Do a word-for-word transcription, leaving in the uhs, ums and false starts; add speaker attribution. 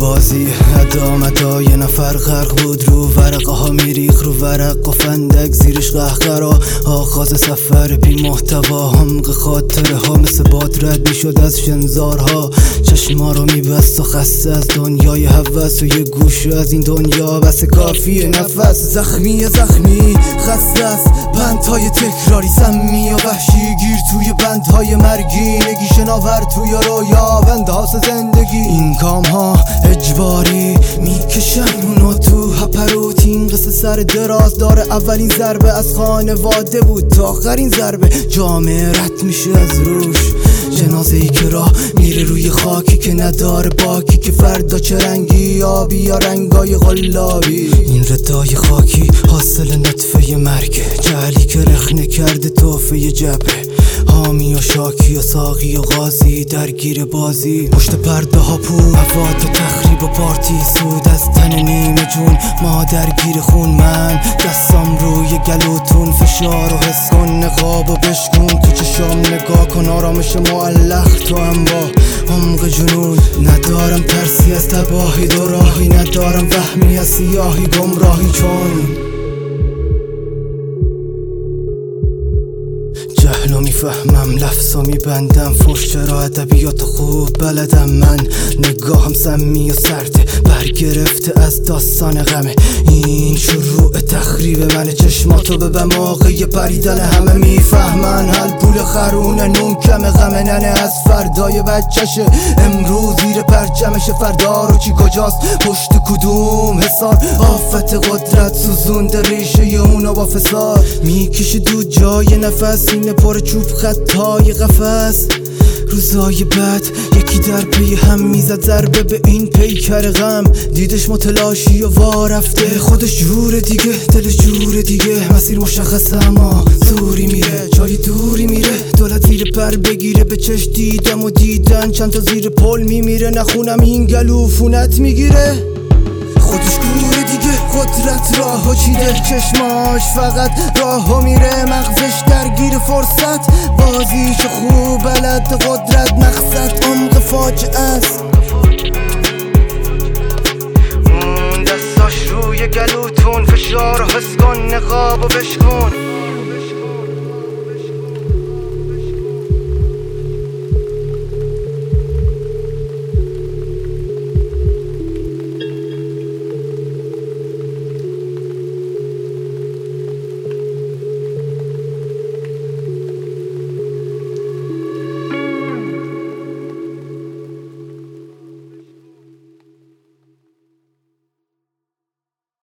Speaker 1: بازی ادا مدا یه نفر غرق بود رو ورقه ها میریخ رو ورق و فندک زیرش قهقرا آغاز سفر بی محتوا عمق خاطره ها مثل باد رد میشد از شنزارها چشما رو میبست و خسته از دنیای هوس و یه گوشه از این دنیا بس کافیه نفس زخمی زخمی خسته است بندهای تکراری سمی و وحشی گیر توی بندهای مرگی نگی شناور توی رویا بندهاس زندگی این کام ها اجباری میکشن اونو تو هپروتین قصه سر دراز داره اولین ضربه از خانواده بود تا آخرین ضربه جامعه رد میشه از روش جنازه ای که راه میره روی خاکی که نداره باکی که فردا چه رنگی آبی یا رنگای غلابی این ردای خاکی حاصل نطفه مرگه جعلی که رخنه کرده توفه جبه حامی و شاکی و ساقی و غازی درگیر بازی پشت پرده ها پول مواد و تخریب و پارتی سود از تن نیمه جون ما درگیر خون من دستام روی گلوتون فشار و حس کن نقاب و بشکن تو چشام نگاه کن آرامش معلق تو هم با عمق جنون ندارم ترسی از تباهی دو راهی ندارم وهمی از سیاهی گمراهی چون جهلو میفهمم لفظو میبندم فوش چرا ادبیات خوب بلدم من نگاهم سمی و سرده برگرفته از داستان غمه این شروع تخریب من چشماتو به موقع پریدن همه میفهمن حل پول خرونه نون کم غمه ننه از فردای بچشه امروز زیر پرچمشه فردا رو چی کجاست پشت کدوم حسار آفت قدرت سوزونده ریشه اونو با فساد میکشه دو جای نفس اینه پر چوب خطای قفس روزای بد یکی در پی هم میزد ضربه به این پیکر غم دیدش متلاشی و وارفته خودش جور دیگه دلش جور دیگه مسیر مشخصه اما زوری میره جای دوری میره دولت زیر پر بگیره به چش دیدم و دیدن چند تا زیر پل میمیره نخونم این گلوفونت میگیره خودش گوره دیگه قدرت راهو چیده چشماش فقط راهو میره مغزش درگیر فرصت بازیش خوب بلد قدرت مقصد عمق فاجعه است اون دستاش روی گلوتون فشار و حس کن نقاب و بشکن